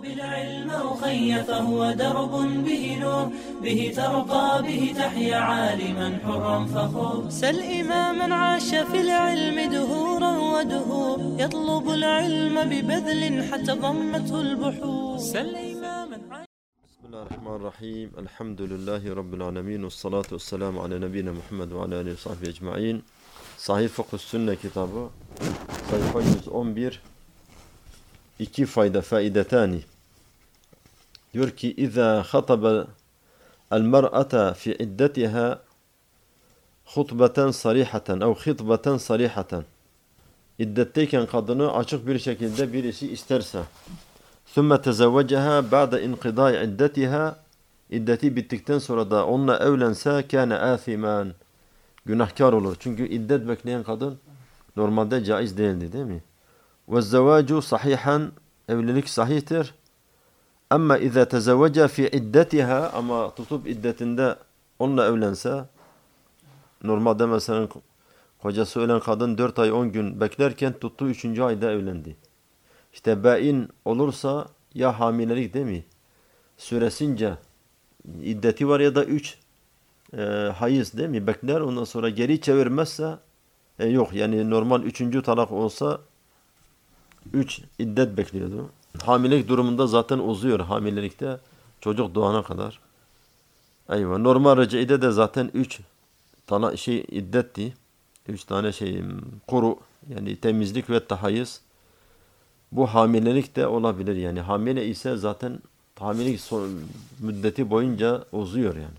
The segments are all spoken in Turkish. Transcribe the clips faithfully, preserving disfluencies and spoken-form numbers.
بالعلم أخي فهو درب به نور به ترقى به تحيا عالما حرا فخور سل إماما عاش في العلم دهورا ودهور يطلب العلم ببذل حتى ضمته البحور سل إماما عاش. بسم الله الرحمن الرحيم. الحمد لله رب العالمين والصلاة والسلام على نبينا محمد وعلى آله وصحبه ecmaîn. Sahih Fıkh Sünne kitabı sayfa yüz on bir. İki fayda faidetani. Diyor ki İza khataba el-mer'ata fi iddetiha hutbeten sarihatan ev khitbeten sarihatan. İddetteyken kadını açık bir şekilde birisi isterse ثُمَّ تَزَوَّجَهَا بَعْدَ اِنْقِضَاءِ عِدَّتِهَا İddeti bittikten sonra da onunla evlense كَانَ آثِمًا Günahkar olur. Çünkü iddet bekleyen kadın normalde caiz değildi, değil mi? وَالزَّوَاجُ صَحِيحًا Evlilik sahihtir. Ama اِذَا تَزَوَّجَ فِي عِدَّتِهَا Ama tutup iddetinde onunla evlense, normalde mesela kocası ölen kadın dört ay on gün beklerken tuttuğu üçüncü ayda evlendi. İşte bain olursa ya hamilelik, değil mi? Süresince iddeti var ya da üç e, hayız, değil mi? Bekler, ondan sonra geri çevirmezse e, yok. Yani normal üçüncü talak olsa üç iddet bekliyordu. Hamilelik durumunda zaten uzuyor hamilelikte çocuk doğana kadar. Eyvah. Normal reciide de zaten üç talak şey iddetti. Üç tane şey kuru, yani temizlik ve tahayyüz. Bu hamilelik de olabilir yani. Hamile ise zaten hamilelik müddeti boyunca uzuyor yani.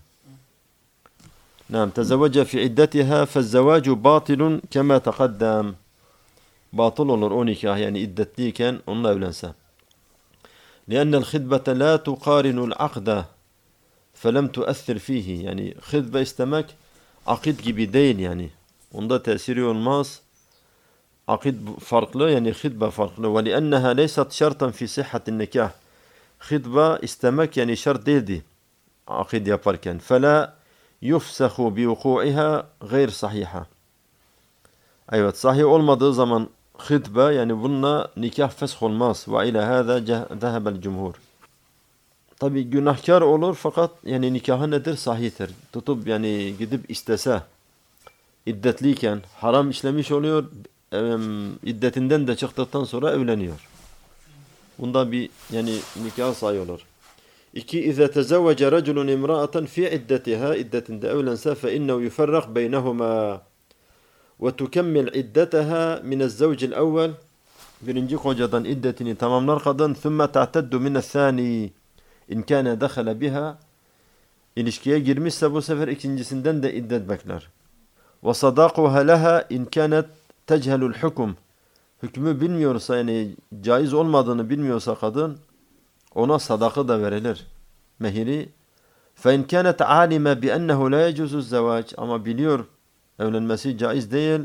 Nam tezevvece fi iddetiha fe'z-zevacu batilun kema taqaddam. Batıl olur o nikah, yani iddetliyken onunla evlense. لأن الخطبة لا تقارن العقد فلم تؤثر فيه. Yani hıdbe istemek akit gibi değil yani. Onda tesiri olmaz. Akid farklı, yani hıdbe farklı. وَلِأَنَّهَا لَيْسَتْ شَرْطًا فِي صِحَّةِ النِّكَاحِ Hıdbe istemek yani şart değildi akid yaparken. فَلَا يُفْسَخُ بِوُقُوعِهَا غَيْرْ صَحِيحًا Evet, sahih olmadığı zaman hıdbe, yani bununla nikah fesh olmaz. وَاِلَى هَذَا ذَهَبَ الْجُمْهُورِ Tabi günahkar olur fakat yani nikahı nedir? Sahihtir. Tutup yani gidip istese iddetliyken haram işlemiş oluyor. İddetinden de çıktıktan sonra evleniyor. Bunda bir yani nikah sayı olur. İki, İza tezevvece raculun imra'aten fi iddetiha İddetinde evlense fe innehu yuferrak beynehuma ve tukemmil iddetaha minez-zevcil evvel Birinci kocadan iddetini tamamlar kadın. Thumma ta'teddu minez-thani in kana dakhala biha İlişkiye girmişse bu sefer ikincisinden de iddet bekler. Ve sadaquha leha in kanat techelu'l hukum Hükmü bilmiyorsa, yani caiz olmadığını bilmiyorsa kadın, ona sadakı da verilir. Mehiri. فَاِنْ كَانَتْ عَالِمَ بِأَنَّهُ لَا يَجُزُ الزَّوَاجِ Ama biliyor evlenmesi caiz değil.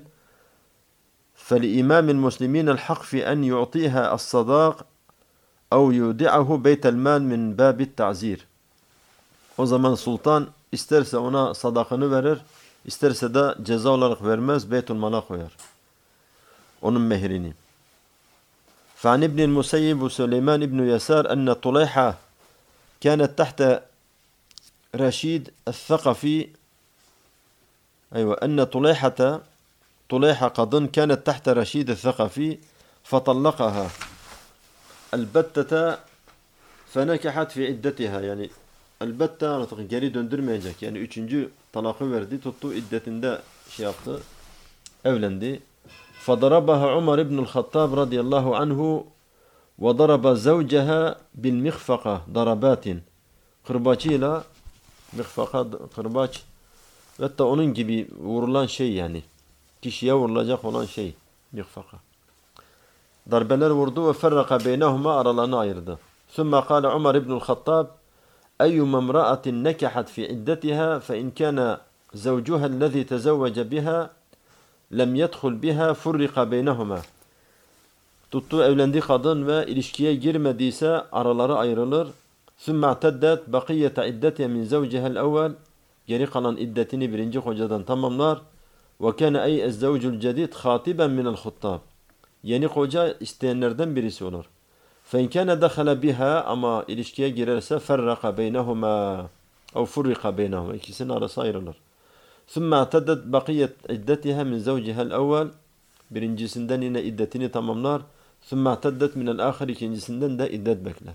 فَلِإِمَامِ الْمُسْلِمِينَ الْحَقِّ فِي أَنْ يُعْطِيهَا الصَّدَاقِ اَوْ يُودِعَهُ بَيْتَ الْمَالِ مِنْ بَابِ التَّعْزِيرِ O zaman sultan isterse ona sadakını verir, isterse de ceza olarak vermez, Beytülmal'a koyar onun mehrini. فعن ابن المسيب وسليمان ابن يسار أن طليحة كانت تحت رشيد الثقفي أيوة أن طليحة طليحة قضن كانت تحت رشيد الثقفي فطلقها البتة فنكحت في عدتها yani elbette artık geri döndürmeyecek, yani üçüncü talakı verdi, tuttu iddetinde şey yaptı, evlendi. فضربها عمر بن الخطاب رضي الله عنه وضرب زوجها بالمخفقة ضربات kırbaçıyla mıhfaka kırbaç ve hatta onun gibi vurulan şey, yani kişiye vurulacak olan şey mıhfaka. Darbeler vurdu ve ferraka beynehuma aralarını ayırdı. ثم قال عمر بن الخطاب أيما امرأة نكحت في عدتها فإن كان زوجها الذي تزوج بها lem yedhul biha furrika beynehuma Tuttu evlendiği kadın ve ilişkiye girmediyse araları ayrılır. ثُمَّ اَعْتَدَّتْ بَقِيَّةَ عِدَّتِهَا مِنْ زَوْجِهَا الْاَوَّلِ Geri kalan iddetini birinci kocadan tamamlar. وَكَانَ اَيْ اَزَّوْجُ الْجَدِيدِ خَاطِبًا مِنَ الْخُطَّابِ Yeni koca isteyenlerden birisi olur. فَاِنْ كَانَ دَخَلَ بِهَا ama ilişkiye girerse فَرَّقَ بَيْنَهُمَا اَوْ فُرِّقَ بَيْنَهُمَا ikisinin arası ayrılır. ثُمَّ اَعْتَدَتْ بَقِيَّتْ عِدَّتِهَا مِنْ زَوْجِهَا الْاَوَّلِ birincisinden yine iddetini tamamlar. ثُمَّ اَعْتَدَتْ مِنَ الْآخِرِ ikincisinden de iddet bekler.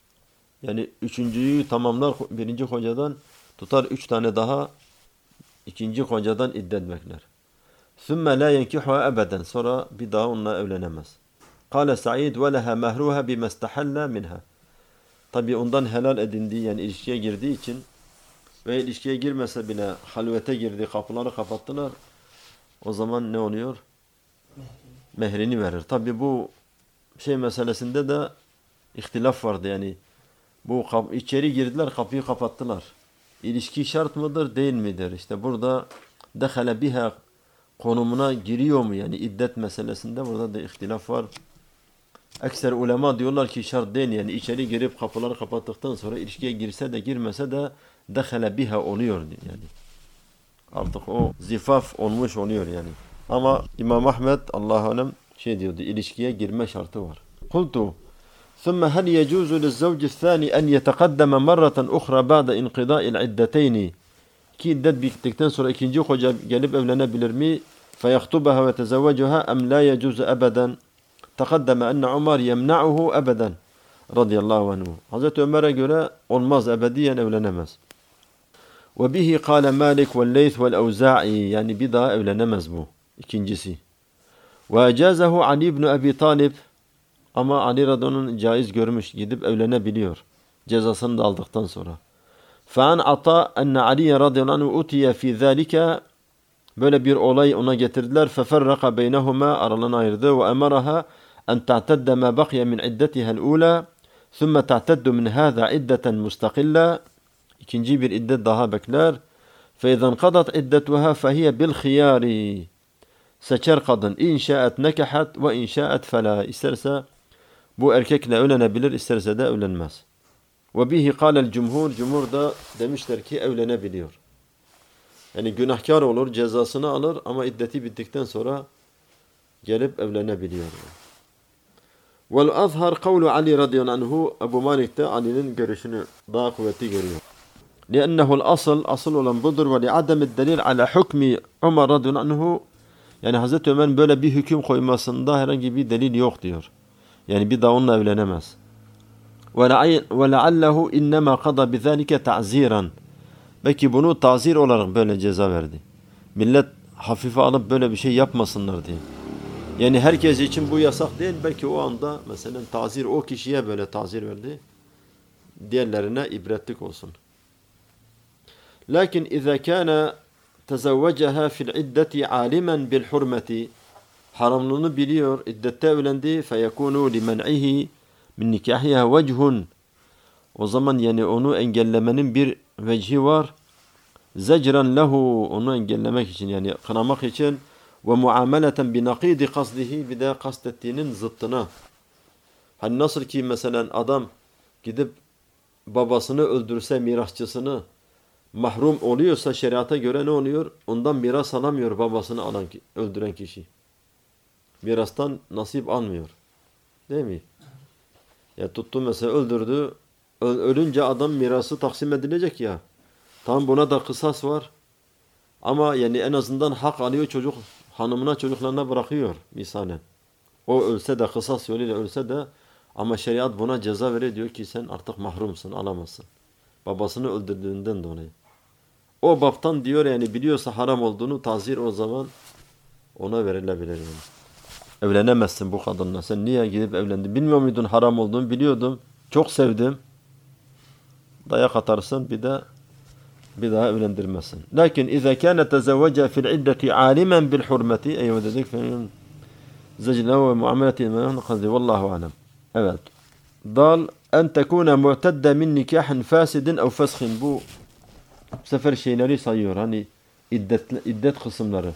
Yani üçüncüyü tamamlar birinci kocadan, tutar üç tane daha ikinci kocadan iddet bekler. ثُمَّ لَا يَنْكِحُهَا ebeden. Sonra bir daha onunla evlenemez. قال سعيد ولها مهرها بما استحل منها. Tabi ondan helal edindiği yani ilişkiye girdiği için ve ilişkiye girmese bile halvete girdi, kapıları kapattılar. O zaman ne oluyor? Mehrini verir. Tabi bu şey meselesinde de ihtilaf vardı yani. Bu içeri girdiler, kapıyı kapattılar. İlişki şart mıdır, değil midir? İşte burada dehale biha konumuna giriyor mu yani iddet meselesinde burada da ihtilaf var. Ekser ulema diyorlar ki şart değil yani içeri girip kapıları kapattıktan sonra ilişkiye girse de girmese de dehale biha oluyor yani. Artık o zifaf olmuş oluyor yani. Ama İmam Ahmed Allah'a alem şey diyordu, ilişkiye girme şartı var. Kultu ثم هل يجوز للزوج الثاني أن يتقدم مرة أخرى بعد انقضاء العدتين ki iddet bittikten sonra ikinci koca gelip evlenebilir mi? فَيَخْطُبَهَا وَتَزَوَّجُهَا أَمْ لَا يَجُوزُ أَبَدًا تَقَدَّمَ أَنَّ عُمَرْ يَمْنَعُهُ أَبَدًا radıyallahu anhu. Hazreti Ömer'e göre olmaz, ebediyen evlenemez. وَبِهِ قَالَ مَالِكْ وَالْلَيْثِ وَالْاَوْزَاعِ yani bir daha evlenemez bu. İkincisi. وَاَجَازَهُ عَلِي بْنُ أَبِي طَالِبٍ ama Ali radıyallahu caiz görmüş, gidip evlenebiliyor. Cezasını da aldıktan sonra. فَاَنْ عَطَى اَنَّ عَلِيَ radıyallahu anh اُتِيَ فِي ذَٰلِكَ böyle bir olay ona getirdiler. فَفَرَّقَ بَيْنَهُمَا aralarını ayırdı. وَاَمَرَهَا اَنْ تَعْتَدَّ مَا بَقْيَ مِنْ عِدَّتِهَا الْاُولَى ثُمَّ تَعْتَدُّ مِنْ هَذَا عِدَّةً مُسْتَقِلَّةً ikinci bir iddet daha bekler. فَاِذَا انْقَضَتْ عِدَّتُهَا فَهِيَ بِالْخِيَارِ seçer kadın. اِنْ شَاءَتْ نَكَحَتْ وَاِنْ شَاءَتْ فَلَا isterse bu erkekle evlenebilir, isterse de evlenmez. وَبِهِ قَالَ الْجُمْهُورِ Cumhur da demişler ki evlenebiliyor. Yani günahkar olur, cezasını alır ama iddeti bittikten sonra gelip evlenebiliyor. وَالْاَظْهَرْ قَوْلُ Ali radıyallahu anhu Ebu Malik de Ali'nin görüşünü daha kuvvetli görüyor. لِأَنَّهُ الْأَصْلِ Asıl olan budur. وَلِعَدَمِ الدَّلِيلِ عَلَى حُكْمِ Umar radıyallahu anhu yani Hazreti Ömer'in böyle bir hüküm koymasında herhangi bir delil yok diyor. Yani bir daha onunla evlenemez. وَلَعَلَّهُ اِنَّمَا قَضَى بِذَٰلِكَ تَعْزِيرًا belki bunu tazir olarak böyle ceza verdi. Millet hafife alıp böyle bir şey yapmasınlar diye. Yani herkes için bu yasak değil. Belki o anda mesela tazir o kişiye böyle tazir verdi. Diğerlerine ibretlik olsun. Lakin اِذَا كَانَ تَزَوَّجَهَا فِي الْعِدَّةِ عَالِمًا بِالْحُرْمَةِ haramlığını biliyor, iddette evlendi. فَيَكُونُ لِمَنْعِهِ مِنْ نِكَاحِهَا وَجْهٌ o zaman yani onu engellemenin bir vecihi var. Zecran lehu onu engellemek için yani kınamak için ve muameleten bi naqidi kasdihi bir de kastettiğinin zıttına. Hani nasıl ki mesela adam gidip babasını öldürse mirasçısını mahrum oluyorsa şeriata göre ne oluyor? Ondan miras alamıyor babasını alan öldüren kişi. Mirastan nasip almıyor. Değil mi? Ya tuttu mesela öldürdü. Ölünce adam mirası taksim edilecek ya. Tam buna da kısas var. Ama yani en azından hak alıyor çocuk. Hanımına çocuklarına bırakıyor misalen. O ölse de kısas yoluyla ölse de ama şeriat buna ceza veriyor. Diyor ki sen artık mahrumsun, alamazsın. Babasını öldürdüğünden dolayı. O baptan diyor yani biliyorsa haram olduğunu tazir o zaman ona verilebilir yani. Evlenemezsin bu kadınla. Sen niye gidip evlendin? Bilmiyor muydun haram olduğunu? Biliyordum. Çok sevdim. Dayak atarsın bir de bir daha evlendirmezsin. Lakin اِذَا كَانَ تَزَوَّجَ فِي الْعِدَّةِ عَالِمًا بِالْحُرْمَةِ eyvah dedik. زَجْلَهُ وَمُعَامَلَةِ مَنْقَذِ وَاللّٰهُ عَلَمْ evet. Dal en tekune mu'tedde min nikahin fasidin ev feshin bu sefer şeyleri sayıyor hani iddet, iddet kısımları.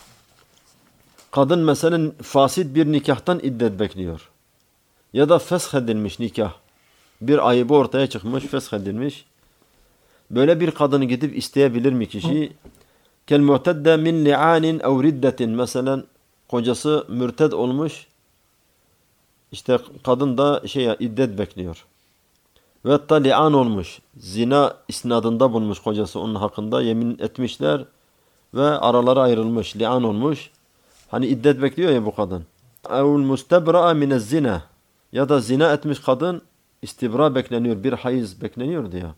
Kadın mesela fasit bir nikahtan iddet bekliyor. Ya da fesh edilmiş nikah. Bir ayıbı ortaya çıkmış, fesh edilmiş. Böyle bir kadını gidip isteyebilir mi kişi? Kel mu'tedde min li'anin ev riddetin. Mesela kocası mürted olmuş. İşte kadın da şey iddet bekliyor. Ve hatta li'an olmuş. Zina isnadında bulmuş kocası onun hakkında. Yemin etmişler ve araları ayrılmış. Li'an olmuş. Hani iddet bekliyor ya bu kadın. Evul mustebra'a minez zina. Ya da zina etmiş kadın istibra bekleniyor. Bir hayız bekleniyor diyor.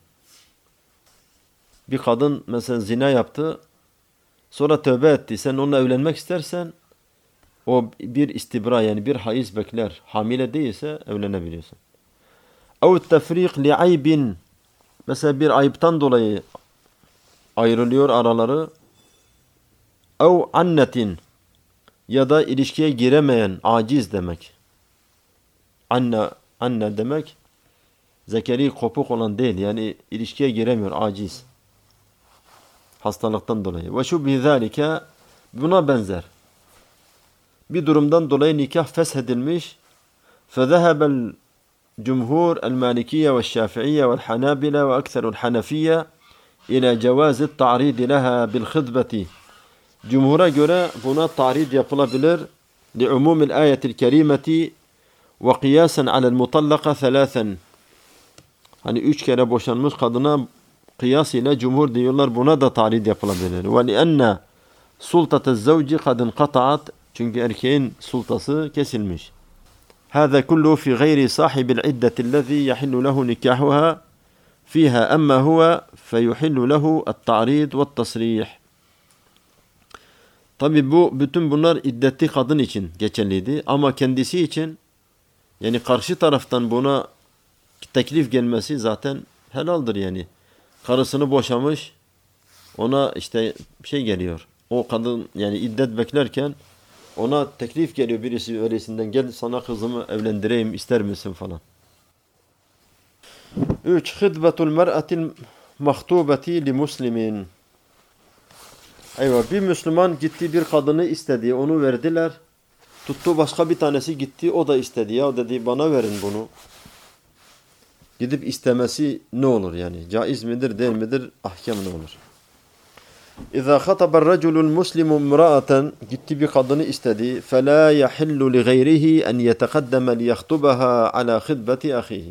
Bir kadın mesela zina yaptı. Sonra tövbe etti. Sen onunla evlenmek istersen o bir istibra yani bir hayız bekler. Hamile değilse evlenebiliyorsun. Ev tefrik li aybin. Mesela bir ayıptan dolayı ayrılıyor araları. Ev annetin. Ya da ilişkiye giremeyen aciz demek. Anne, anne demek zekeri kopuk olan değil. Yani ilişkiye giremiyor aciz. Hastalıktan dolayı. Ve şu bizalike buna benzer. Bir durumdan dolayı nikah feshedilmiş. Fezehebel cumhur el-Malikiye ve Şafiiye ve Hanabila ve ekserul Hanafiye ila cevazi ta'ridi leha bil khidbeti. Cumhura göre buna ta'rid yapılabilir. Li umumil ayetil kerimeti ve kıyasen alel mutallaka thalâthen. Hani üç kere boşanmış kadına kıyas ile cumhur diyorlar buna da ta'rid yapılabilir. Ve li'enne sultatez zavci kadın kata'at. Çünkü erkeğin sultası kesilmiş. هذا كله في غير صاحب العدة الذي يحل له نكاحها فيها أما هو فيحل له التعريض والتصريح. Tabi bu bütün bunlar iddetli kadın için geçerliydi ama kendisi için yani karşı taraftan buna teklif gelmesi zaten helaldir yani. Karısını boşamış ona işte şey geliyor. O kadın yani iddet beklerken ona teklif geliyor birisi öylesinden gel sana kızımı evlendireyim ister misin falan. üç. Hıdbetul mer'atil mahtubeti li muslimin. Eyvah bir Müslüman gitti bir kadını istedi onu verdiler. Tuttu başka bir tanesi gitti o da istedi ya dedi bana verin bunu. Gidip istemesi ne olur yani? Caiz midir değil midir? Ahkam ne olur? İza khatabar raculul muslimu imra'atan gitti bir kadını istedi. Fela yahillu li gayrihi en yetekaddeme li yahtubaha ala khidbeti ahihi.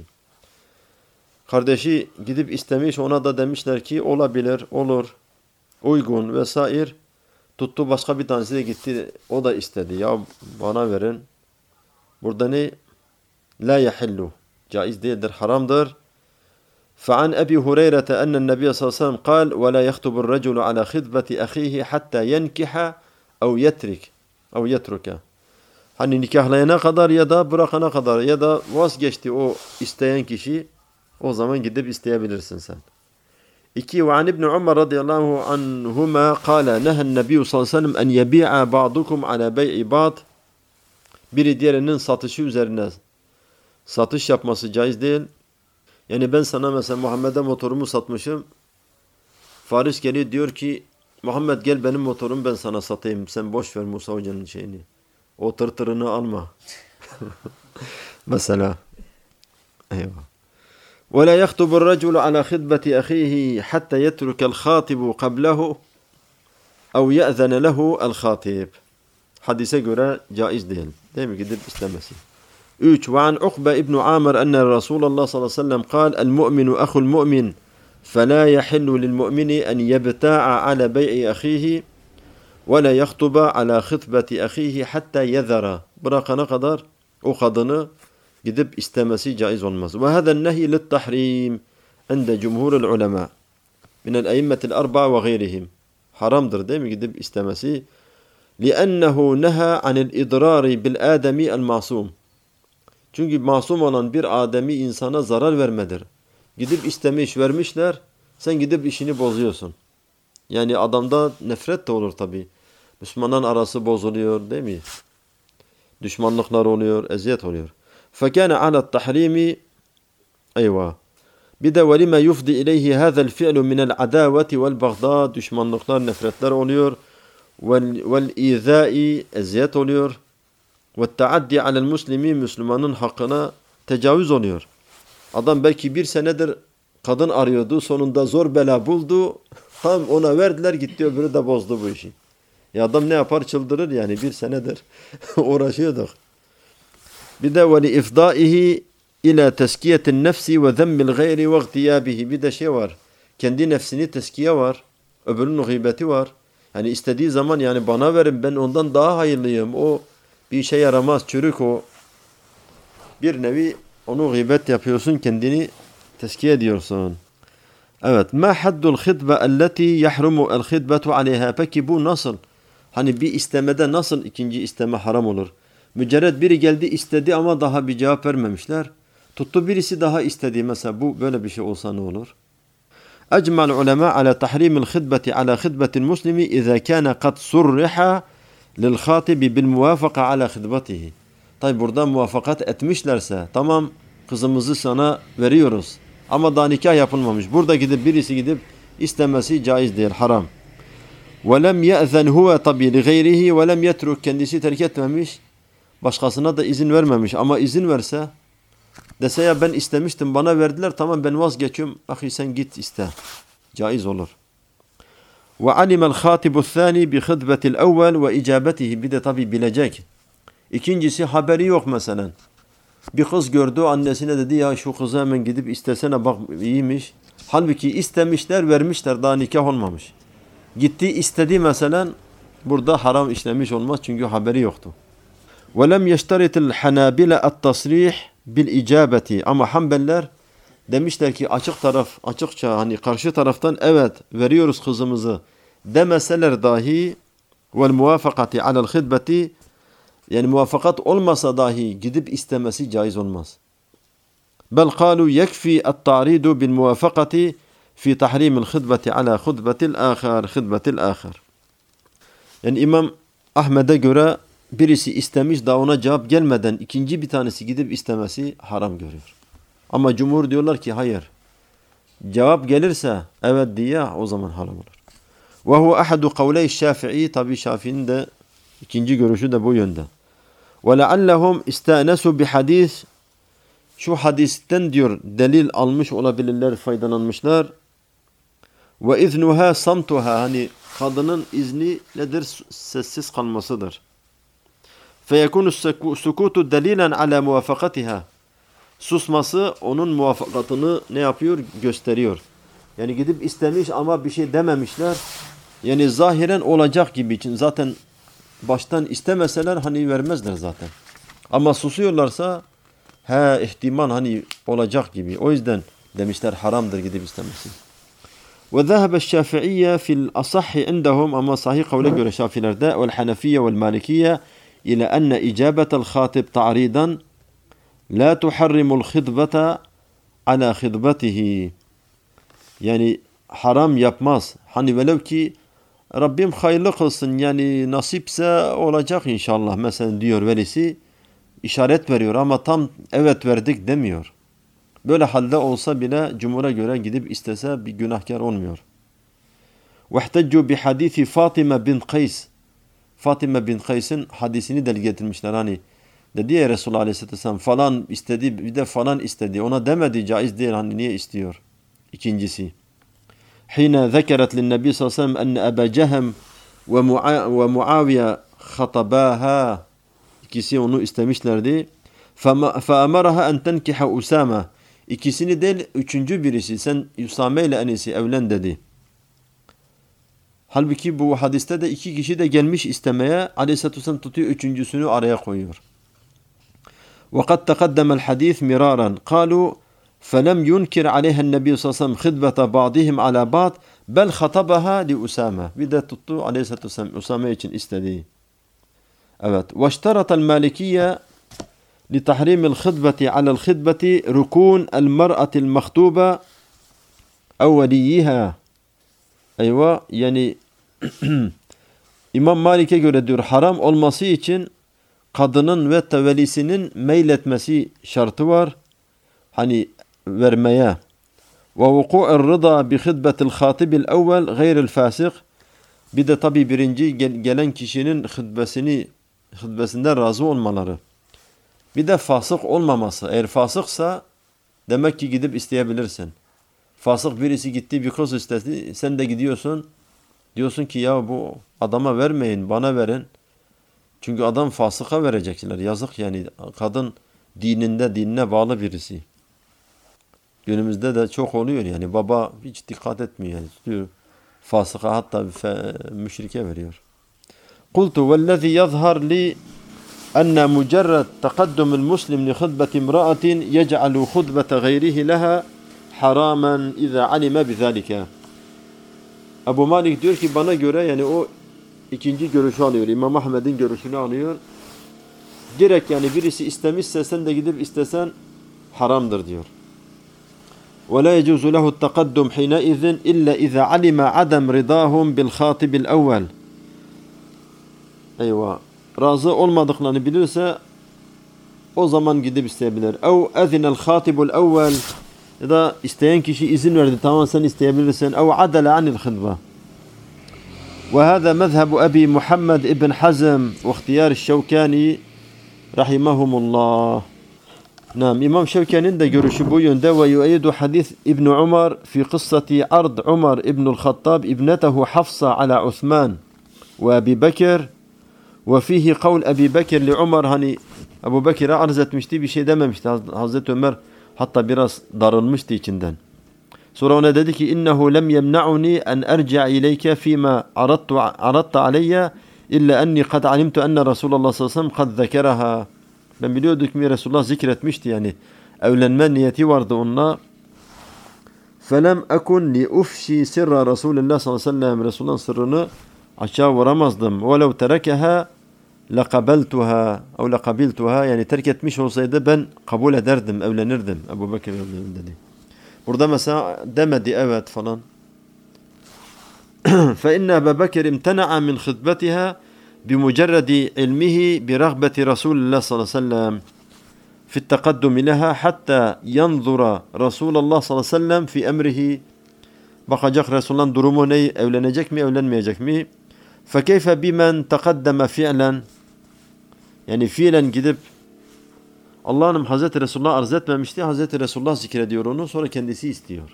Kardeşi gidip istemiş ona da demişler ki olabilir, olur, uygun vesaire. Tuttu başka bir tanesi de gitti o da istedi. Ya bana verin. Burada ne? La yahillu. Caiz değildir, haramdır. فعن أبي هريرة أن النبي صلى الله عليه وسلم قال ولا يخطب الرجل على خطبة أخيه حتى ينكح أو يترك أو يترك. Hani nikahlayana kadar ya da bırakana kadar ya da vazgeçti o isteyen kişi o zaman gidip isteyebilirsin sen. iki. Ve an İbn Umar radıyallahu anhuma قال نهى النبي صلى الله عليه وسلم أن يبيع بعضكم على بيع بعض. Biri diğerinin satışı üzerine satış yapması caiz değil. Yani ben sana mesela Muhammed'e motorumu satmışım. Faris geliyor diyor ki Muhammed gel benim motorumu ben sana satayım. Sen boş ver Musa Hoca'nın şeyini. O tırtırını alma. Mesela. Eyvah. وَلَا يَخْتُبُ الرَّجُلُ عَلَى خِدْبَةِ أَخِيهِ حَتَّى يَتْرُكَ الْخَاطِبُ قَبْلَهُ اَوْ يَأْذَنَ لَهُ الْخَاطِبُ. Hadise göre caiz değil. Değil mi? Gidip istemesi. üç. Ve an Ukbe ibn Amr enne Resulullah sallallahu aleyhi ve sellem قال المؤمن أخو المؤمن فلا يحل للمؤمن أن يبتاع على بيع أخيه ولا يخطب على خطبة أخيه حتى يذر. Bırakana kadar o kadını gidip istemesi caiz olmaz. Ve hâzâ nehy littahrim inde cumhurul ulema minel eimmetil arba'a ve gayrihim. Haramdır değil mi gidip istemesi? لِأَنَّهُ نَهَا عَنِ الْاِضْرَارِ بِالْآدَمِ الْمَعْصُومِ. Çünkü masum olan bir ademi insana zarar vermedir. Gidip istemiş vermişler, sen gidip işini bozuyorsun. Yani adamda nefret de olur tabi. Müslümanların arası bozuluyor değil mi? Düşmanlıklar oluyor, eziyet oluyor. فَكَانَ عَلَى التَّحْرِيمِ Eyvah. Bir de وَلِمَا يُفْدِ إِلَيْهِ هَذَا الْفِعْلُ مِنَ الْعَدَاوَةِ وَالْبَغْضَاءِ. Düşmanlıklar, nefretler oluyor. وَالْاِذَاءِ eziyet oluyor. وَالتَّعَدِّ عَلَى الْمُسْلِمِينَ Müslümanın hakkına tecavüz oluyor. Adam belki bir senedir kadın arıyordu. Sonunda zor bela buldu. Tam ona verdiler gitti öbürü de bozdu bu işi. Ya adam ne yapar çıldırır yani bir senedir uğraşıyorduk. Bir de ve li ifdaihi ila teskiyetin nefsi ve zemmil gayri ve gtiyabihi. Bir de şey var. Kendi nefsini teskiye var. Öbürünün gıybeti var. Yani istediği zaman yani bana verin ben ondan daha hayırlıyım. O bir işe yaramaz çürük o. Bir nevi onu gıybet yapıyorsun kendini teskiye ediyorsun. Evet. Ma haddul khidbe elleti yahrumu el khidbetu aleyha. Peki bu nasıl? Hani bir istemede nasıl ikinci isteme haram olur? Mücerred biri geldi istedi ama daha bir cevap vermemişler. Tuttu birisi daha istedi. Mesela bu böyle bir şey olsa ne olur? Ecma'l ulema ala tahrimil khidbeti ala khidbetil muslimi iza kana kad surriha lil khatibi bil muvafaka ala khidbetihi. Tabi burada muvaffakat etmişlerse tamam kızımızı sana veriyoruz. Ama daha nikah yapılmamış. Burada gidip birisi gidip istemesi caiz değil, haram. وَلَمْ يَأْذَنْ هُوَ tabi لِغَيْرِهِ وَلَمْ يَتْرُكْ kendisi terk etmemiş. Başkasına da izin vermemiş. Ama izin verse dese ya ben istemiştim bana verdiler tamam ben vazgeçiyorum. Ahi sen git iste. Caiz olur. وَعَلِمَ الْخَاتِبُ الثَّانِي بِخِدْبَةِ الْاَوَّلِ وَاِجَابَتِهِ Bir de tabi bilecek. İkincisi haberi yok mesela. Bir kız gördü annesine dedi ya şu kızı hemen gidip istesene bak iyiymiş. Halbuki istemişler vermişler daha nikah olmamış. Gitti istedi mesela burada haram işlemiş olmaz çünkü haberi yoktu. وَلَمْ يَشْتَرِتِ الْحَنَابِلَ التَّصْرِيحِ بِالْاِجَابَةِ Ama Hanbeliler demişler ki açık taraf açıkça hani karşı taraftan evet veriyoruz kızımızı demeseler dahi وَالْمُوَافَقَةِ عَلَى الْخِدْبَةِ Yani muvaffakat olmasa dahi gidip istemesi caiz olmaz. Bel kalu yekfi et-ta'ridu bil muvafakati fi tahrimil khidbeti ala khidbetil ahar, khidbetil ahar. Yani İmam Ahmed'e göre birisi istemiş daha ona cevap gelmeden ikinci bir tanesi gidip istemesi haram görüyor. Ama cumhur diyorlar ki hayır. Cevap gelirse evet diye o zaman haram olur. Ve huve ahadu kavley Şafii tabi Şafii'nin de ikinci görüşü de bu yönde. وَلَعَلَّهُمْ اِسْتَأْنَسُوا بِحَدِيث Şu hadisten diyor delil almış olabilirler, faydalanmışlar. وَاِذْنُهَا صَمْتُهَا Hani kadının izni nedir? Sessiz kalmasıdır. فَيَكُونُ السُّكُوتُ دَلِيلًا عَلَى مُوَافَقَتِهَا Susması onun muvaffakatını ne yapıyor? Gösteriyor. Yani gidip istemiş ama bir şey dememişler. Yani zahiren olacak gibi için zaten baştan istemeseler hani vermezler zaten. Ama susuyorlarsa he ihtimal hani olacak gibi. O yüzden demişler haramdır gidip istemesi. Ve zahebe Şafi'iyye fil asahhi indahum ama sahih kavle göre Şafilerde vel Hanefiyye vel Malikiyye ila enne icabetel khatib ta'ridan la tuharrimul khidbeta ala khidbetihi. Yani haram yapmaz. Hani velev ki Rabbim hayırlı kılsın yani nasipse olacak inşallah mesela diyor velisi işaret veriyor ama tam evet verdik demiyor. Böyle halde olsa bile cumhura göre gidip istese bir günahkar olmuyor. وَاحْتَجُّوا بِحَدِيثِ Fatıma bin Kays Fatıma bin Kays'ın hadisini delil getirmişler hani dedi ya Resulullah Aleyhisselatü Vesselam falan istedi bir de falan istedi ona demedi caiz değil hani niye istiyor. İkincisi حين ذكرت للنبي صلى الله عليه وسلم أن أبا جهم ومعاوية خطباها İkisi onu istemişlerdi. فَأَمَرَهَا أَنْ تَنْكِحَ Usama İkisini değil üçüncü birisi sen Usame ile enisi evlen dedi. Halbuki bu hadiste de iki kişi de gelmiş istemeye Aleyhisselatü Vesselam tutuyor üçüncüsünü araya koyuyor. وَقَدْ تَقَدَّمَ الْحَدِيث مِرَارًا قالوا فَلَمْ يُنْكِرْ عَلَيْهَا النَّبِيُّ صَلَّى اللّٰهُ عَلَيْهِ وَسَلَّمْ خِدْبَةَ بَعْضِهِمْ عَلَى بَعْضٍ بَلْ خَطَبَهَا لِأُسَامَةَ Bir de tuttu Aleyhisselatü Vesselam Usame için istediği. Evet. وَاشْتَرَطَ الْمَالِكِيَّةِ لِتَحْرِيمِ الْخِدْبَةِ عَلَى الْخِدْبَةِ رُكُونَ الْمَرْأَةِ الْمَخْطُوبَةِ اَوْ وَلِيِّهَا Eyvah yani İmam Malik'e göre diyor haram olması için kadının ve tevelisinin meyletmesi şartı var. Hani vermeye. Ve vuku'ur rıda bi khidbetil khatibil evvel gayril fasık. Bir de tabi birinci gelen kişinin hıdbesini hıdbesinden razı olmaları. Bir de fasık olmaması. Eğer fasıksa demek ki gidip isteyebilirsin. Fasık birisi gitti bir kız istedi. Sen de gidiyorsun. Diyorsun ki ya bu adama vermeyin bana verin. Çünkü adam fasıka verecekler. Yazık yani kadın dininde, dinine bağlı birisi. Günümüzde de çok oluyor yani. Baba hiç dikkat etmiyor yani. Tutuyor. Fasıka hatta müşrike veriyor. قلت والذي يظهر لي أن مجرد تقدم المسلم لخطبة امرأة يجعل خطبة غيره لها حراما إذا علم بذلك. Ebu Malik diyor ki bana göre yani o ikinci görüşü alıyor. İmam Ahmed'in görüşünü alıyor. Direkt yani birisi istemişse sen de gidip istesen haramdır diyor. ولا يجوز له التقدم حينئذ إلا إذا علم عدم رضاهم بالخاطب الأول. Eyvah. Razı olmadıklarını bilirse o zaman gidip isteyebilir. اَوْ اَذِنَ الْخَاطِبُ الْاَوَّلِ Ya da isteyen kişi izin verdi. Tamam sen isteyebilirsin. اَوْ عَدَلَ عَنِ الْخِطْبَةِ وهذا مذهب أبي محمد ابن حزم واختيار الشوكاني رحمهم الله. نعم İmam Şevkani'nin de görüşü bu yönde ve yu'ayyidu hadis İbn Umar fi kıssati ard Umar İbnül Hattab ibnetehu Hafsa ala Osman ve Ebi Bekir ve fihi kavl Ebi Bekir li Umar hani Ebu Bekir'e arz etmişti bir şey dememişti. Hazreti Ömer hatta biraz darılmıştı içinden. Sonra ona dedi ki innehu lem yemna'uni en erci'a ileyke fîmâ aradta aleyye illa enni kad alimtu enne Resulullah sallallahu aleyhi ve sellem kad zekeraha. Ben biliyorduk ki Resulullah zikretmişti yani evlenme niyeti vardı onunla. Felem ekun li ufşi sirra Resulullah sallallahu aleyhi ve sellem Resulullah'ın sırrını aşağı vuramazdım. Velev terekeha laqabaltuha ev laqabiltuha yani terk etmiş olsaydı ben kabul ederdim, evlenirdim. Ebu Bekir dedi. Burada mesela demedi evet falan. فإن أبا بكر امتنع من خطبتها بمجرد علمه برغبة رسول الله صلى الله عليه وسلم في التقدم لها حتى ينظر رسول الله صلى الله عليه وسلم في أمره. Bakacak Resulullah'ın durumu ne? Evlenecek mi, evlenmeyecek mi? فكيف بمن تقدم فعلا yani fiilen gidip Allah'ın Hazreti Resulullah arz etmemişti. Hazreti Resulullah zikrediyor onu. Sonra kendisi istiyor.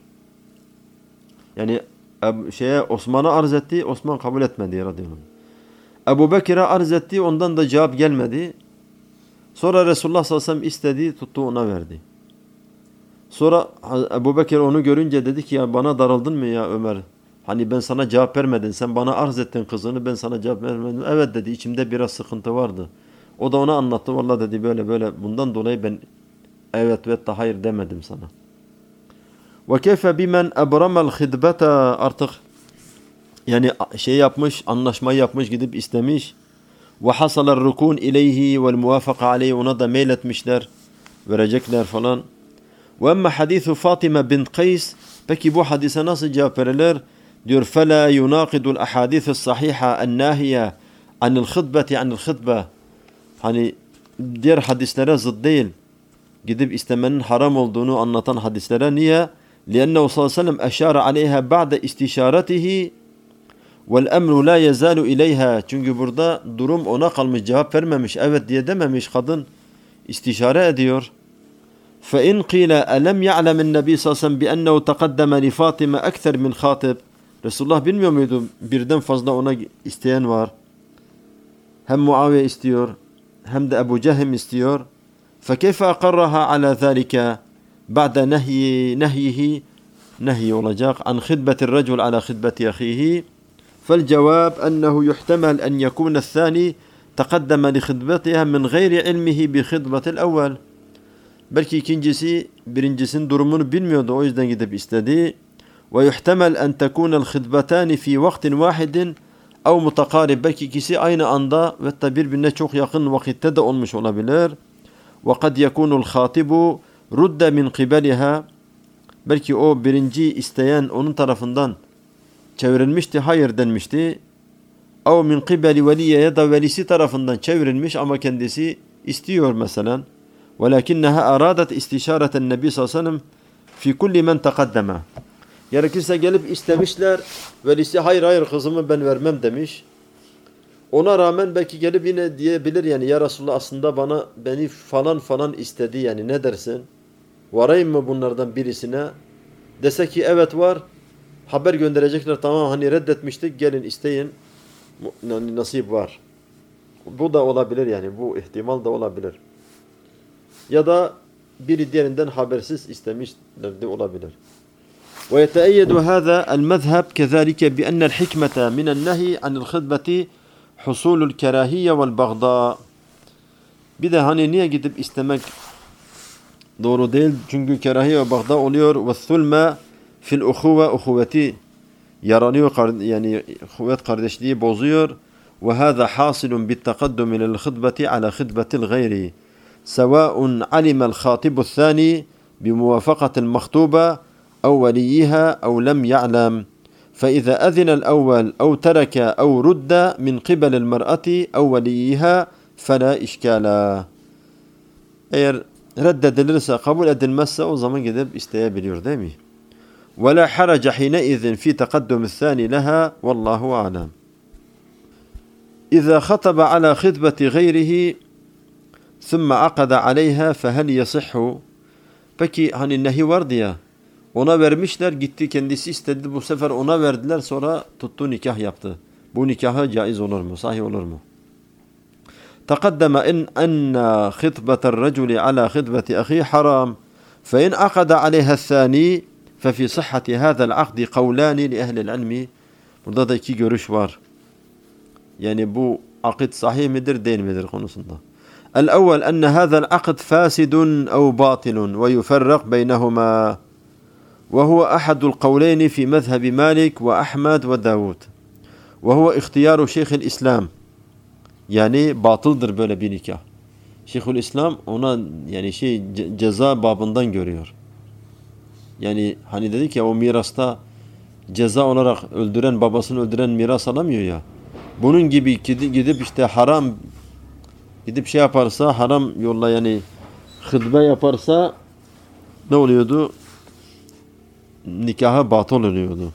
Yani şeye Osman'a arz etti. Osman kabul etmedi radıyallahu anh. Ebu Bekir'e arz etti. Ondan da cevap gelmedi. Sonra Resulullah sallallahu aleyhi ve sellem istedi. Tuttu ona verdi. Sonra Ebu Bekir onu görünce dedi ki ya bana darıldın mı ya Ömer? Hani ben sana cevap vermedin. Sen bana arz ettin kızını. Ben sana cevap vermedim. Evet dedi. İçimde biraz sıkıntı vardı. O da ona anlattı. Vallahi dedi böyle böyle. Bundan dolayı ben evet ve da hayır demedim sana. Ve keyfe bimen ebramel khidbeta artık yani şey yapmış, anlaşmayı yapmış, gidip istemiş. Ve hasalar rukun ileyhi vel muvafaka aleyhi ona da mail etmişler. Verecekler falan. Ve emme hadithu Fatıma bint Kays peki bu hadise nasıl cevap verilir? Diyor فَلَا يُنَاقِدُ الْأَحَادِيثِ الصَّحِيحَةِ النَّاهِيَةِ عَنِ الْخِطْبَةِ عَنِ الْخِطْبَةِ Hani diğer hadislere zıt değil. Gidip istemenin haram olduğunu anlatan hadislere niye? لِأَنَّهُ صَلَّى اللّٰهُ عَلَيْهِ وَسَلَّمْ أَشَارَ عَلَيْهَا بَعْدَ اِسْتِشَارَتِهِ وَالْأَمْرُ لَا يَزَالُ اِلَيْهَا Çünkü burada durum ona kalmış, cevap vermemiş, evet diye dememiş, kadın istişare ediyor. فَاِنْ قِيلَ أَلَمْ يَعْلَمِ النَّبِي صَلَّى اللّٰهُ عَلَيْهِ وَسَلَّمْ بِأَنَّهُ تَقَدَّمَ لِفَاطِمَ أَكْثَرْ مِنْ خَاطِبٍ Resulullah bilmiyor muydu? Birden fazla ona isteyen var. Hem Muaviye istiyor, hem de Ebu Cehim istiyor. فَكَيْفَ أَقَرَّهَا عَلَى ذَٰلِكَ بَعْدَ نَهْيِ نَهْيِهِ Nehy olacak. عَنْ خِدْبَةِ الرَّجُلِ عَلَى خِدْبَةِ أَخِيهِ فَالْجَوَابِ أَنَّهُ يُحْتَمَلْ أَنْ يَكُونَ الثَّانِي تَقَدَّمَ لِخِدْبَتِهَا مِنْ غَيْرِ عِلْمِهِ بِخِدْبَةِ الْأَوَّلِ Belki ikincisi birincisinin durumunu bilmiyordu. O yüzden gidip istedi. وَيُحْتَمَلْ أَنْ تَكُونَ الْخِدْبَتَانِ فِي وَقْتٍ وَاحِدٍ اَوْ مُتَقَارِبٍ Belki ikisi aynı anda ve da birbirine çok yakın vakitte de olmuş olabilir. وَقَدْ يَكُونُ الْخَاطِبُ رُدَّ مِنْ قِبَلِهَا Belki o birinci isteyen onun tarafından çevrilmişti, hayır denmişti. اَوْ مِنْ قِبَلِ وَلِيَّ Ya da velisi tarafından çevrilmiş ama kendisi istiyor mesela. وَلَكِنَّهَا أَرَادَتْ اِسْتِشَارَةَ النَّبِي صَلَّى اللّٰهُ عَلَيْهِ وَسَلَّمْ فِي كُلِّ مَنْ تَقَدَّمَ Gerekirse gelip istemişler. Velisi hayır hayır kızımı ben vermem demiş. Ona rağmen belki gelip yine diyebilir yani ya Resulullah aslında bana beni falan falan istedi yani ne dersin? Varayım mı bunlardan birisine? Dese ki evet var. Haber gönderecekler tamam hani reddetmiştik gelin isteyin. Nasip var. Bu da olabilir yani bu ihtimal da olabilir. ya da biri diğerinden habersiz istemişler de olabilir. ويتأيد هذا المذهب كذلك بأن الحكمة من النهي عن الخطبة حصول الكراهية والبغضاء. Bir de hani niye gidip istemek doğru değil? Çünkü kerahiye ve bagda oluyor. Ve zulme fil uhuve uhuveti yaranıyor, yani kuvvet kardeşliği bozuyor. Ve hâzâ hâsilun bittekaddum ilel khidbeti ala khidbetil gayri. Sevâun alimel khâtibu thâni bimuvafakatil mahtuba أو وليها أو لم يعلم فإذا أذن الأول أو ترك أو رد من قبل المرأة أو وليها فلا إشكال. Eğer reddedilirse, kabul edilmezse o zaman gidip isteyebiliyor değil mi? ولا حرج حينئذ في تقدم الثاني لها والله أعلم. إذا خطب على خطبة غيره ثم عقد عليها فهل يصح? Peki hani nehi vardı ya, ona vermişler, gitti kendisi istedi, bu sefer ona verdiler, sonra tuttu nikah yaptı. Bu nikahı caiz olur mu? Sahih olur mu? تقدم إن أن خطبة الرجل على خطبة أخيه حرام فإن عقد عليها الثاني ففي صحة هذا العقد قولان لأهل العلم. Burada da iki görüş var. Yani bu akit sahih midir değil midir konusunda. الأول أن هذا العقد فاسد أو باطل ويفرق بينهما وهو أحد القولين في مذهب مالك وأحمد وداود وهو اختيار شيخ الإسلام. Yani batıldır böyle bir nikah. Şeyhülislam ona yani şey ceza babından görüyor. Yani hani dedik ya, o mirasta ceza olarak öldüren, babasını öldüren miras alamıyor ya. Bunun gibi gidip işte haram gidip şey yaparsa, haram yolla yani hıdbe yaparsa ne oluyordu? Nikahı batıl oluyordu.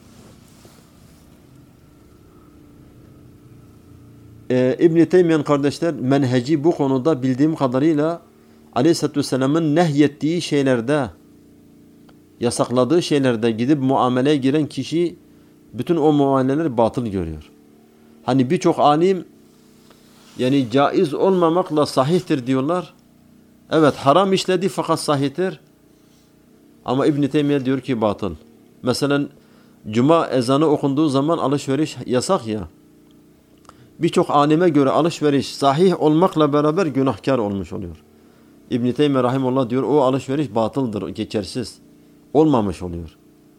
Ee, İbn-i Teymiye'nin kardeşler menheci bu konuda bildiğim kadarıyla Aleyhisselatü Vesselam'ın nehyettiği şeylerde, yasakladığı şeylerde gidip muameleye giren kişi bütün o muameleleri batıl görüyor. Hani birçok alim yani caiz olmamakla sahihtir diyorlar. Evet, haram işledi fakat sahihtir. Ama İbn-i Teymiye diyor ki batıl. Mesela cuma ezanı okunduğu zaman alışveriş yasak ya. Birçok alime göre alışveriş sahih olmakla beraber günahkar olmuş oluyor. İbn-i Teymiye rahimullah diyor o alışveriş batıldır, geçersiz. Olmamış oluyor.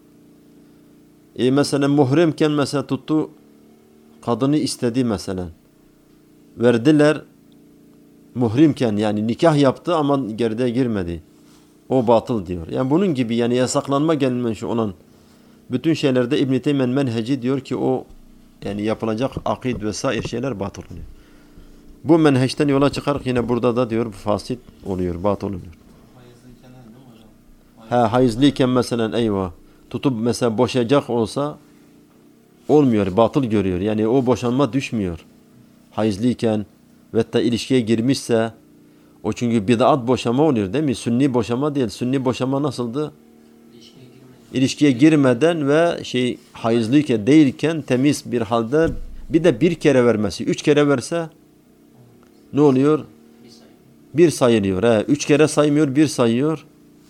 E mesela muhrimken mesela tuttu, kadını istedi mesela. Verdiler muhrimken, yani nikah yaptı ama gerdeğe girmedi. O batıl diyor. Yani bunun gibi yani yasaklanma gelmiş olan bütün şeylerde İbn-i Teymiye'nin menheci diyor ki o yani yapılacak akid vesaire şeyler batıl oluyor. Bu menheçten yola çıkarak yine burada da diyor fasit oluyor, batıl oluyor. Hayızlıyken değil mi hocam? Ha, hayızlıyken mesela eyvah tutup mesela boşayacak olsa olmuyor, batıl görüyor. Yani o boşanma düşmüyor. Hayızlıyken ve hatta ilişkiye girmişse o, çünkü bid'at boşama oluyor değil mi? Sünni boşama değil. Sünni boşama nasıldı? İlişkiye girmeden. İlişkiye girmeden ve şey hayızlıyken değilken temiz bir halde bir de bir kere vermesi. Üç kere verse ne oluyor? Bir sayı. Bir sayılıyor. He. Üç kere saymıyor, bir sayıyor.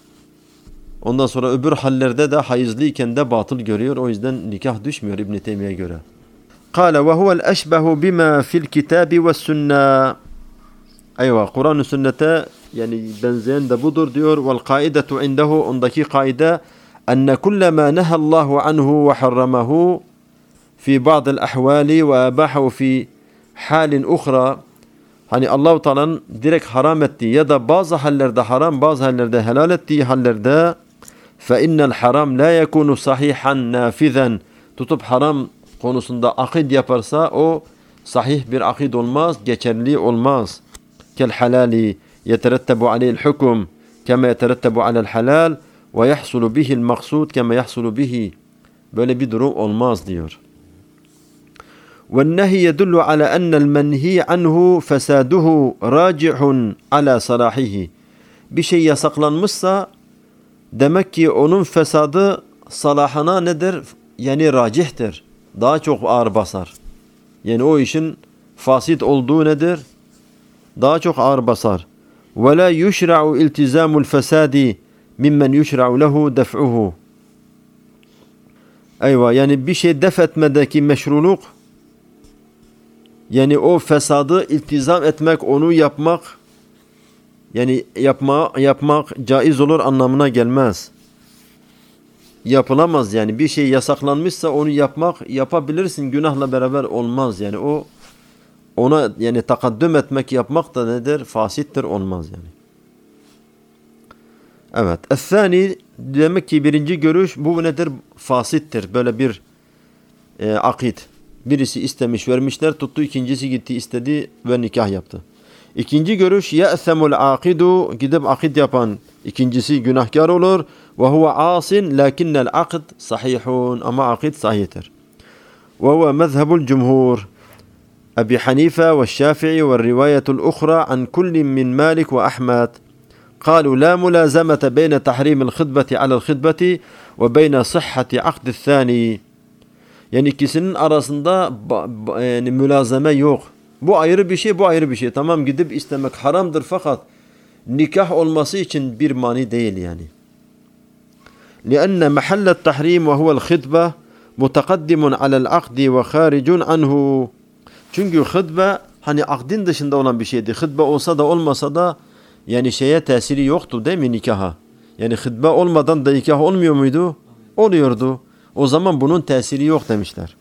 Ondan sonra öbür hallerde de hayızlıyken de batıl görüyor. O yüzden nikah düşmüyor İbn-i Teymiye'ye göre. قال وهو الأشبه بما في الكتاب والسنة. Eyvah, Kur'an-ı sünnete yani benzeyen de budur diyor. Vel kaidetu indehu, ondaki kaide enne kullama nehallahu anhu ve harramahu fi ba'dil ahvali ve abahu fi halin ukhra. Hani Allah-u Teala'nın direkt haram ettiği ya da bazı hallerde haram, bazı hallerde helal ettiği hallerde fe innel haram la yekunu sahihan nafizen, tutup haram konusunda akid yaparsa o sahih bir akid olmaz, geçerli olmaz. Kel halali yeterettebu aleyhil hukum kema yeterettebu alel halal ve yahsulu bihil maksud kema yahsulu bihi. Böyle bir durum olmaz diyor. وَالنَّهِي يَدُلُّ عَلَى أَنَّ الْمَنْهِي عَنْهُ فَسَادُهُ رَاجِحٌ عَلَى صَلَاحِهِ. Bir şey yasaklanmışsa demek ki onun fesadı salahına nedir? Yani racihtir. Daha çok ağır basar. Yani o işin fasit olduğu nedir? Daha çok ağır basar. ve la yuşra'u iltizamul fesadi mimmen yuşra'u lehu def'uhu. Eyvah, yani bir şey def etmedeki meşruluk, yani o fesadı iltizam etmek, onu yapmak, yani yapma, yapmak caiz olur anlamına gelmez. Yapılamaz yani. Bir şey yasaklanmışsa onu yapmak, yapabilirsin, günahla beraber olmaz yani. O ona yani takaddüm etmek, yapmak da nedir? Fasittir, olmaz yani. Evet. Es-sani, demek ki birinci görüş bu nedir? Fasittir. Böyle bir e, akid. Birisi istemiş, vermişler, tuttu, ikincisi gitti, istedi ve nikah yaptı. İkinci görüş, ye'semul akidu, gidip akid yapan ikincisi günahkar olur. Ve huve asin lakinnel akd sahihun, ama akid sahihtir. Ve huve mezhebul cumhur Ebi Hanife ve Şafii ve rivayetul ukhra an kulli min Malik ve Ahmed. قالوا لا ملازمة بين تحريم الخطبة على الخطبة وبين صحة عقد الثاني. Yani ikisinin arasında yani mülazeme yok. Bu ayrı bir şey, bu ayrı bir şey. Tamam, gidip istemek haramdır fakat nikah olması için bir mani değil yani. لأن محل التحريم وهو الخطبة متقدم على العقد وخارج عنه. Çünkü hıtbe hani akdin dışında olan bir şeydi. Hıtbe olsa da olmasa da yani şeye tesiri yoktu değil mi, nikaha? Yani hıtbe olmadan da nikah olmuyor muydu? Oluyordu. O zaman bunun tesiri yok demişler.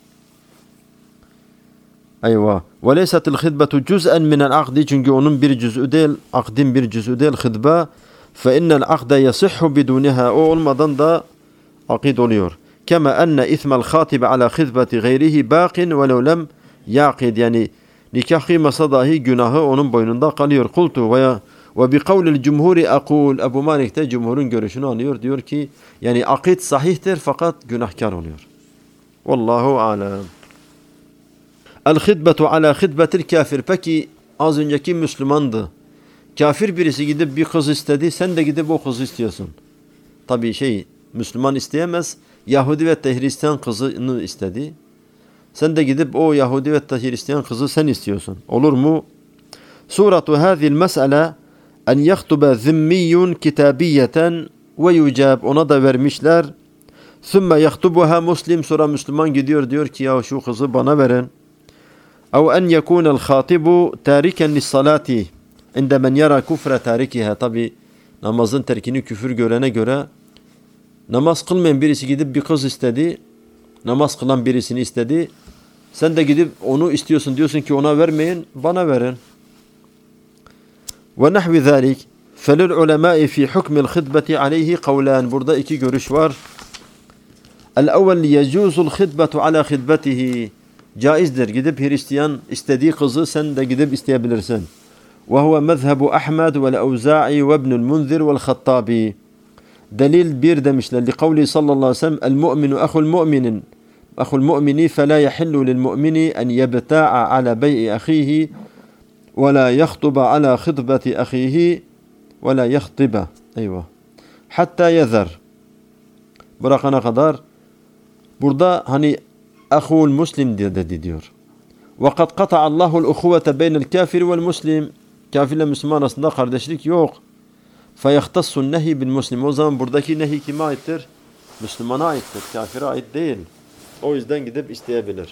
Eyvah. Ve leysetil hıtbetu cüz'en minel akdi. Çünkü onun bir cüz'ü değil, akdin bir cüz'ü değil hıtbe. Fe innel akde yasihhu biduniha. O olmadan da akid oluyor. Kema enne ismel khatibe ala hıtbeti gayrihi baqin ve lev lem yaqid. Yani nikah kıymasa dahi günahı onun boynunda kalıyor. Kultu veya ve bi kavlil cumhuri akul. Ebu Malik de cumhurun görüşünü alıyor. Diyor ki yani akid sahihtir fakat günahkar oluyor. Wallahu alem. El hıtbetu ala hıtbetil kafir. Peki az önceki Müslümandı. Kafir birisi gidip bir kız istedi. Sen de gidip o kızı istiyorsun. Tabii şey, Müslüman isteyemez. Yahudi ve Hristiyan kızını istedi. Sen de gidip o Yahudi ve Hristiyan kızı sen istiyorsun. Olur mu? Suratu hâzil mes'ele en yahtube zimmiyyun kitabiyeten ve yucab. Ona da vermişler. Sümme yahtubuha muslim. Sonra Müslüman gidiyor, diyor ki ya şu kızı bana verin. Ev en yekunel khatibu tariken lissalati inde men yara kufre tarikiha. Tabi namazın terkini küfür görene göre, namaz kılmayan birisi gidip bir kız istedi. Namaz kılan birisini istedi. Sen de gidip onu istiyorsun, diyorsun ki ona vermeyin, bana verin. Ve nahvi zalik felil ulemâi fi hukmil hıtbeti aleyhi kavlan. Burada iki görüş var. El-evvel yecuzul hıtbetu ala hıtbetihi. Caizdir. Gidip Hristiyan istediği kızı sen de gidip isteyebilirsin. Ve huve mezhebu Ahmed vel-Evza'i ve ibnül Munzir vel-Khattabi. Delil bir demişler. Li kavli sallallahu aleyhi ve sellem el-mu'minu ahul mu'minin ahul mu'mini fe la yahillu lil mu'mini en yebta'a ala bey'i ahihi ve la yahtuba ala hıtbeti ahihi ve la yahtiba. Eyvah. Hatta yezer. Bırakana kadar. Burada hani ahul muslim diye dedi diyor. Ve kad kata'a Allahul uhuvvete beynel kafir vel muslim. Kafirle Müslüman arasında kardeşlik yok. Feyahtassun nehi bil muslim. O zaman buradaki nehi kime aittir? Müslümana aittir. Kafire ait değil. O yüzden gidip isteyebilir.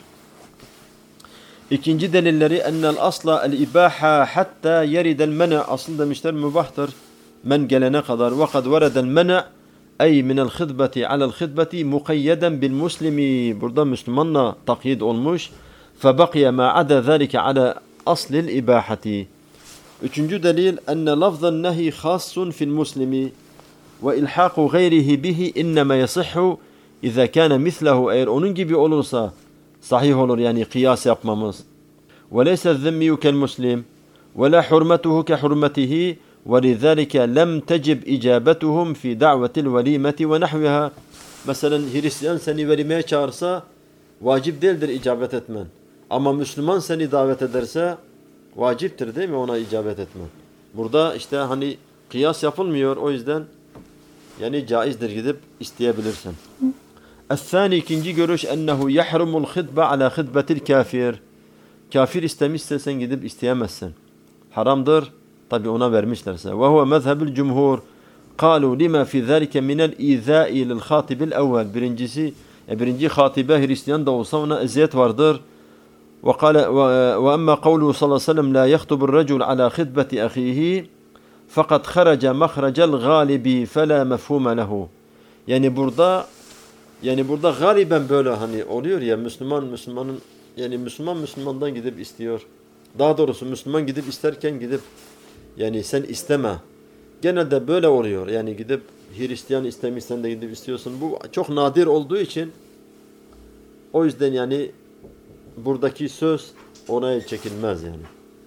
İkinci delilleri ennel asla el ibaha hatta yeridel mena. Asıl demişler mübahtır. Men gelene kadar. Ve kad veredel mena ey minel hıtbeti alel hıtbeti mukayyeden bil muslimi. Burada Müslümanla takyid olmuş. Febakiye ma ada zâlike ala aslil ibahati. Üçüncü delil enne lafzan nehi khassun fil muslimi ve ilhaqu gayrihi bihi innema yasihhu iza kana mislehu. Eğer onun gibi olursa sahih olur, yani kıyas yapmamız. Ve leyse zimmiyu kel muslim ve la hurmetuhu ke hurmetihi ve lizalike lem tecib icabetuhum fi da'vetil velimeti ve nahviha. Mesela Hristiyan seni velimeye çağırsa vacip değildir icabet etmen. Ama Müslüman seni davet ederse vaciptir değil mi ona icabet etmen. Burada işte hani kıyas yapılmıyor, o yüzden yani caizdir, gidip isteyebilirsin. Es-sani, ikinci görüş ennehu yahrumul hıtbe ala hıtbetil kafir. Kafir istemişse sen gidip isteyemezsin. Haramdır. Tabi ona vermişlerse. Ve huve mezhebil cumhur. Kalu lima fi zâlike minel izâi lil khatibil evvel. Birincisi, e, birinci hatibe Hristiyan da olsa ona eziyet vardır. Ve kâle ve emme kavluhu sallallahu aleyhi ve sellem la yehtubur recul ala khidbeti ahihi fakat kharaca mahrecel galibi fela mefhume lehu. Yani burada yani burada galiben böyle hani oluyor ya, Müslüman Müslümanın yani Müslüman Müslümandan gidip istiyor. Daha doğrusu Müslüman gidip isterken gidip yani sen isteme. Genelde böyle oluyor. Yani gidip Hristiyan istemiş, sen de gidip istiyorsun. Bu çok nadir olduğu için o yüzden yani buradaki söz ona çekilmez yani.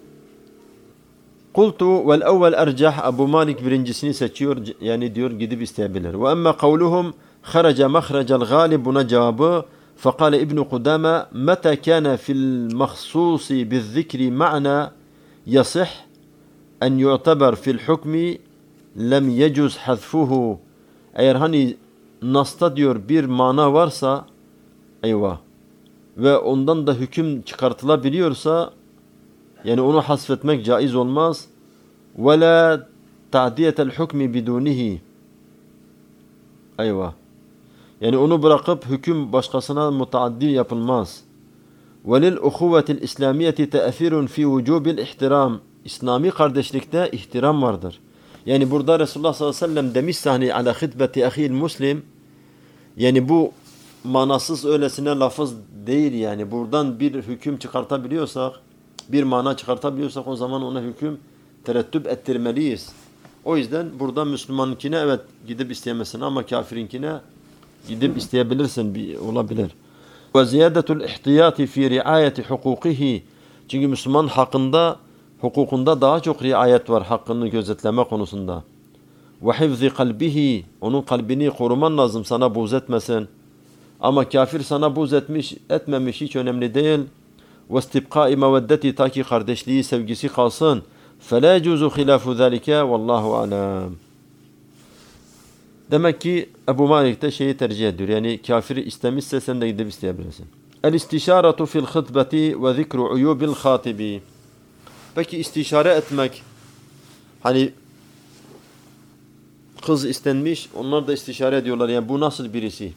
Kultu vel evvel ercah. Ebu Malik birincisini seçiyor. Yani diyor gidip isteyebilir. Ve emme kavluhum kharaca mahrecel galib, buna cevabı فقال ابن قدامة متى كان في المخصوص بالذكر معنى يصح أن يعتبر في الحكم لم يجوز حذفه. Eğer hani Nas'ta diyor bir mana varsa eyvah ve ondan da hüküm çıkartılabiliyorsa yani onu hasfetmek caiz olmaz. وَلَا تَعْدِيَةَ الْحُكْمِ بِدُونِهِ. Eyvah. Yani onu bırakıp hüküm başkasına mutaaddi yapılmaz. وَلِلْاُخُوَّةِ الْاِسْلَامِيَةِ تَأْثِرٌ فِي وُجُوبِ الْاِحْتِرَامِ. İslami kardeşlikte ihtiram vardır. Yani burada Resulullah sallallahu aleyhi ve sellem demişse hani ala khidbeti ahil muslim, yani bu manasız öylesine lafız değil yani. Buradan bir hüküm çıkartabiliyorsak, bir mana çıkartabiliyorsak o zaman ona hüküm terettüp ettirmeliyiz. O yüzden burada Müslümankine evet gidip isteyemesin ama kafirinkine gidip isteyebilirsin, bir olabilir. Ve ziyadetul ihtiyati fi riayeti hukukihi. Çünkü Müslüman hakkında, hukukunda daha çok riayet var hakkını gözetleme konusunda. Ve hifzi kalbihi. Onun kalbini koruman lazım, sana buğz etmesin. Ama kafir sana buğz etmiş, etmemiş hiç önemli değil. Ve istibkai meveddeti, ta ki kardeşliği, sevgisi kalsın. فَلَا يَجُوزُ خِلَافُ ذَٰلِكَ وَاللّٰهُ عَلَامٍ. Demek ki Ebu Malik de şeyi tercih ediyor. Yani kafiri istemişse sen de gidip isteyebilirsin. El-istişaratu fil khutbeti ve zikru uyubil khatibi. Peki istişare etmek, hani kız istenmiş, onlar da istişare ediyorlar. Yani bu nasıl birisi?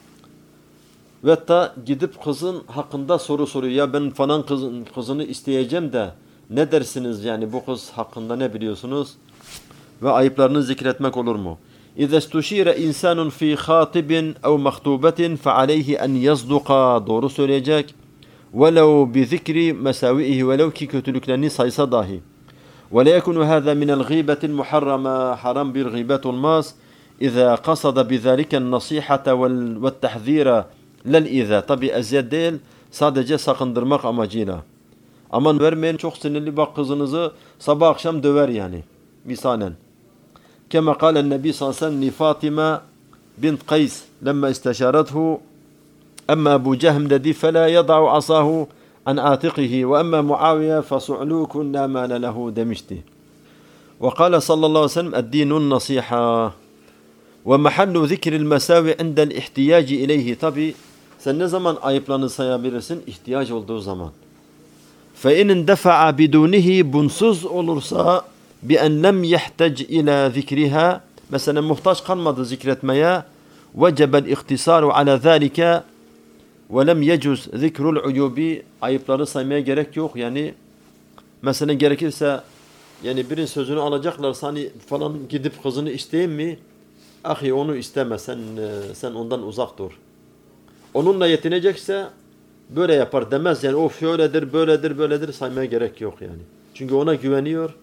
Ve hatta gidip kızın hakkında soru soruyor. Ya ben falan kızın, kızını isteyeceğim de ne dersiniz yani bu kız hakkında ne biliyorsunuz? Ve ayıplarını zikretmek olur mu? İza istuşire insanun fi khatibin ev mahtubetin fe aleyhi en yazduka. Doğru söyleyecek. Velev bi zikri mesavihi, velev ki kötülüklerini saysa dahi. Ve la yekunu hâzâ minel gîbetil muharrama. Haram bir gıybet olmaz. İza kasada bi zâliken nasihata ve tehzîra lel izâ. Tabi eziyet değil, sadece sakındırmak amacıyla. Aman vermeyin, çok sinirli bak kızınızı sabah akşam döver yani. Misalen. Kema kâlen Nebi sallallahu aleyhi ve sellem li Fatıma bint Kays lemma isteşarethu emma Ebu Cehm dedi فَلَا يَضَعُ عَصَاهُ عَنْ عَاتِقِهِ وَأَمَّا مُعَاوِيَ فَسُعْلُوكٌ لَا مَالَ لَهُ demişti. وقال صلى الله عليه وسلم الدين النصيحة ومحل ذكر المساوي عند الاحتياج إليه. Tabi sen ne zaman ayıplarını sayabilirsin? İhtiyaç olduğu zaman. فَاِنْ اِنْدَفَعَ بِدُونِهِ bunsuz olursa بِاَنْ لَمْ يَحْتَجْ اِلَى ذِكْرِهَا, mesela muhtaç kalmadı zikretmeye, وَجَبَ الْاِخْتِصَارُ عَلَى ذَٰلِكَ وَلَمْ يَجُزْ ذِكْرُ الْعُيُوبِ. Ayıpları saymaya gerek yok yani. Mesela gerekirse yani birinin sözünü alacaklarsa hani falan gidip kızını isteyeyim mi? Ahi onu isteme, sen, sen ondan uzak dur. Onunla yetinecekse böyle yapar demez yani, o şöyledir, böyledir, böyledir saymaya gerek yok yani. Çünkü ona güveniyor.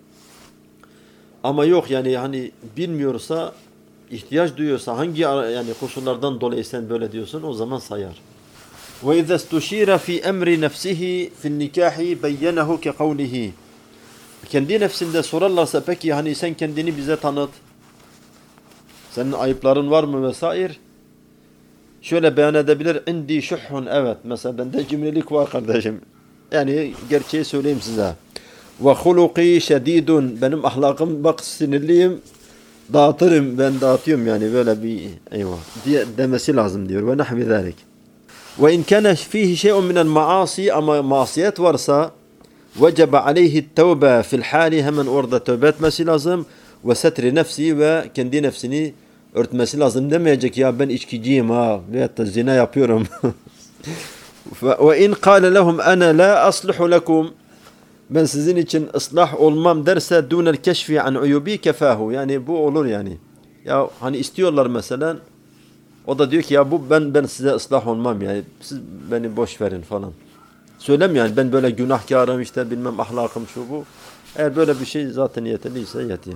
Ama yok yani hani bilmiyorsa, ihtiyaç duyuyorsa, hangi yani koşullardan dolayı sen böyle diyorsun, o zaman sayar. Ve izâ istuşîre fî emri nefsihi fin nikâhi beyyenehu ke kavlihi. Kendi nefsinde sorarlarsa peki hani sen kendini bize tanıt. Senin ayıpların var mı vesaire? Şöyle beyan edebilir. İndi şuhhun, evet. Mesela bende cimrilik var kardeşim. Yani gerçeği söyleyeyim size. Ve huluki şedidun. Benim ahlakım bak sinirliyim. Dağıtırım. Ben dağıtıyorum yani böyle bir eyvah diye demesi lazım diyor. Ve nahvi zâlik. Ve in kâne fîhi şey'un minel maasi, ama masiyet varsa vecebe aleyhi tevbe fil hali, hemen orada tövbe etmesi lazım. Ve setri nefsi, ve kendi nefsini örtmesi lazım. Demeyecek ya ben içkiciyim ha veyahut da zina yapıyorum. Ve in kâle lehum ana la asluhu lekum, ben sizin için ıslah olmam derse, dunel keşfi an uyubi kefahu, yani bu olur yani. Ya hani istiyorlar mesela, o da diyor ki ya bu ben ben size ıslah olmam yani, siz beni boş verin falan. Söylemiyor yani, ben böyle günahkarım işte, bilmem ahlakım şu bu. Eğer böyle bir şey zaten yeterliyse yeter.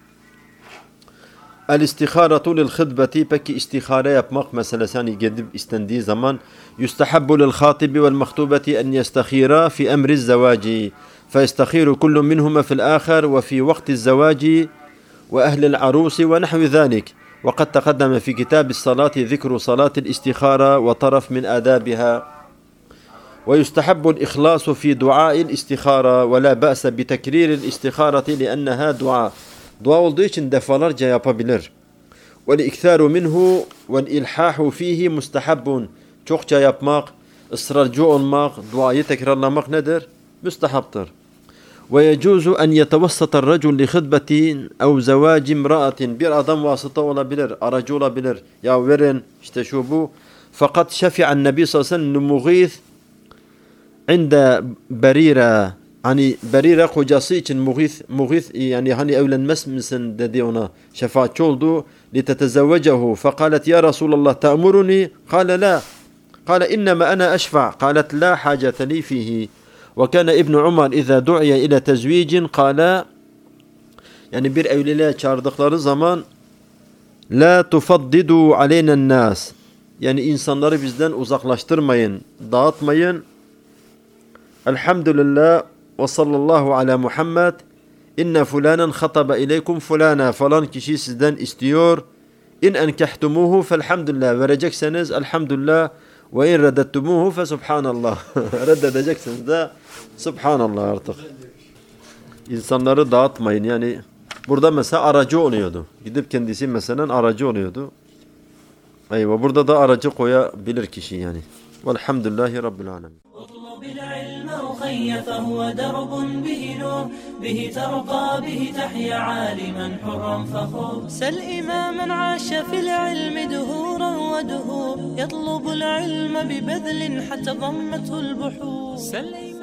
El istiharatu lil khidbeti, peki istihare yapmak meselesi, hani gidip istendiği zaman, yustahabbu lil khatibi vel mahtubeti en yestahira fi emri zevaci, fe yestahiru kullu minhuma fil ahar ve fi vakti zevaci ve ehlil arusi ve nahvi zalik. وقد تقدم في كتاب الصلاة ذكر صلاة الاستخارة وطرف من آدابها. ويستحب الإخلاص في دعاء الاستخارة ولا بأس بتكرير الاستخارة لأنها دعاء. Dua olduğu için defalarca yapabilir. وَالْاِكْثَارُ مِنْهُ وَالْاِلْحَاحُ ف۪يهِ مُسْتَحَبٌ. Çokça yapmak, ısrarcı olmak, duayı tekrarlamak nedir? Müstehaptır. وَيَجُوزُ أَنْ يَتَوَسَّطَ الرَّجُلْ لِخِدْبَةٍ اَوْ زَوَاجِ امْرَأَةٍ. Bir adam vasıta olabilir, aracı olabilir. Ya verin işte şu bu. Fakat şefi'an Nebi sallallahu aleyhi ve sellem Mughith inde Berira. Hani Berira kocası için Mughith, Mughith yani hani evlenmez misin dedi ona. Şefaatçi oldu. لِتَتَزَوَّجَهُ فَقَالَتْ يَا رَسُولَ اللّٰهِ تَأْمُرُنِي قَالَ لَا قال إنما أنا أشفع قالت لا حاجة لي فيه. وكان ابن عمر إذا دعي إلى تزويج قال, yani bir evliliğe çağırdıkları zaman la tufaddidu aleynen nas, yani insanları bizden uzaklaştırmayın, dağıtmayın. Elhamdülillah ve sallallahu ala Muhammed inne fulanen hataba ileykum fulana, falan kişi sizden istiyor. İn enkehtumuhu felhamdülillah, verecekseniz elhamdülillah. Ve in reddettumuhu fe subhanallah, reddedeceksiniz de subhanallah artık. İnsanları dağıtmayın yani. Burada mesela aracı oluyordu. Gidip kendisi mesela aracı oluyordu. Eyvah, burada da aracı koyabilir kişi yani. Velhamdülillahi Rabbil alemin. العلم أخي فهو درب به نور به ترقى به تحيا عالما حرا فخور سل إماما عاش في العلم دهورا ودهور يطلب العلم ببذل حتى ضمته البحور سل